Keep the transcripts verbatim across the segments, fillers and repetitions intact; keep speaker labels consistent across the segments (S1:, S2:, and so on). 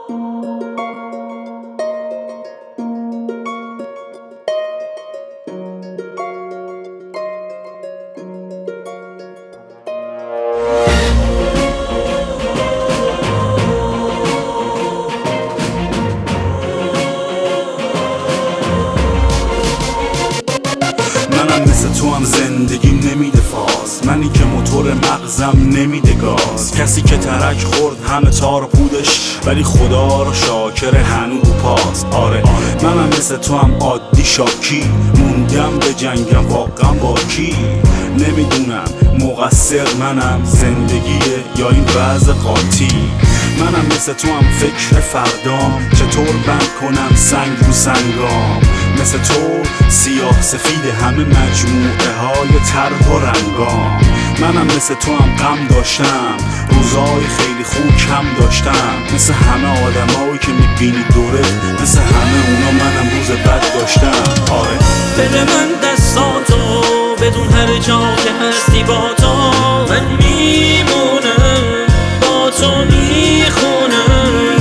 S1: مثل تو هم زندگیم نمیده فاز، منی که موتور مغزم نمیده گاز، کسی که ترک خورد همه تار و پودش ولی خدا رو شاکر هنو رو پاس. آره منم مثل تو هم عادی شاکی موندم به جنگم واقعا با کی، نمیدونم مقصر منم زندگیه یا این وضع قاطی. منم مثل تو هم فکر فردام چطور بند کنم سنگ رو سنگام، مثل تو سیاه سفید همه مجموعه های طرح و رنگام. منم مثل تو هم غم داشتم روزای خیلی خوب کم داشتم، مثل همه آدمایی که میبینی دورت، مثل همه اونا منم روز بد داشتم. آره
S2: بده من دستاتو بدون هر جا که هستی با تو من میمونم، با تو میخونم،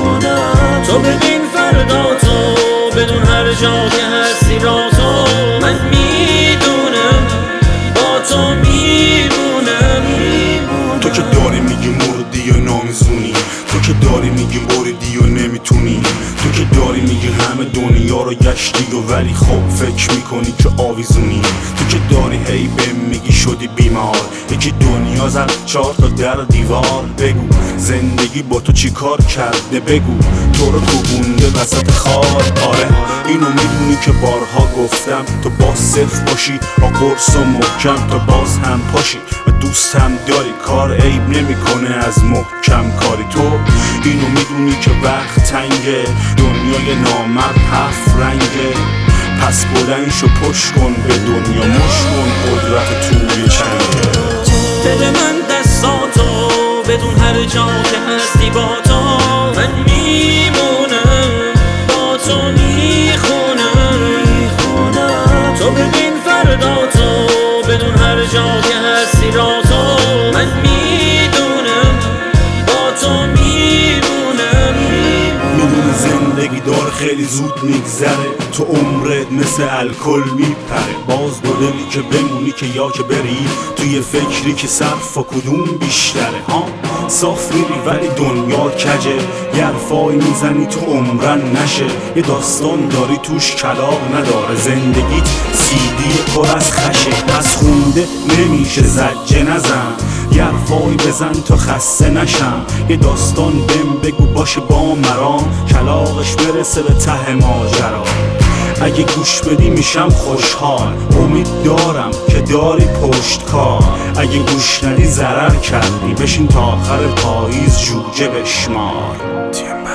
S2: تو ببین فرداتو بدون هر جا که هستی را تو من میدونم، با تو میمونم.
S1: تو که داری میگی مردی و نامیزونی، تو که داری میگی بریدی و نمیتونی، تو که داری میگی همه دنیا رو گشتی و ولی خب فکر میکنی که آویزونی، تو که داری هی بهم میگی شدی بیمار، یکی دنیا زد چهار تا در دیوار. بگو زندگی با تو چی کار کرده، بگو تو رو کوبونده وسط خار. آره اینو میدونی که بارها گفتم تو باز صفر باشی با قرص و محکم، تو باز هم پاشی و دوست هم داری، کار عیب نمیکنه از محکم کاری. تو اینو میدونی که وقت تنگه، دنیای نامرد هفت رنگه، پس بلندشو پشت کن به دنیا مش کن قدرت توی چنگه.
S2: بده من دستاتو بدون هر جا که هستی با تو من میمونم، با تو میخونم، تو ببین فرداتو بدون هر جا که هستی را تو من میدونم، با تو میمونم.
S1: میدونه زندگی داره خیلی زود میگذره، تو عمرت مثل الکل میپره، باز با دلی که بمونی که یا که بری توی فکری که صرف و کدوم بیشتره. ها صاف میری ولی دنیا کجه، یه حرفایی میزنی تو عمرن نشه، یه داستان داری توش کلاغ نداره، زندگیت سیدی پر از خشه، پس خونده نمیشه زجه نزن، یه حرفایی بزن تا خسته نشم، یه داستان بهم بگو باشه با مرام، کلاغش برسه به ته ماجرا. اگه گوش بدی میشم خوشحال، امید دارم که داری پشت کار، اگه گوش ندی ضرر کردی، بشین تا آخر پاییز جوجه بشمار.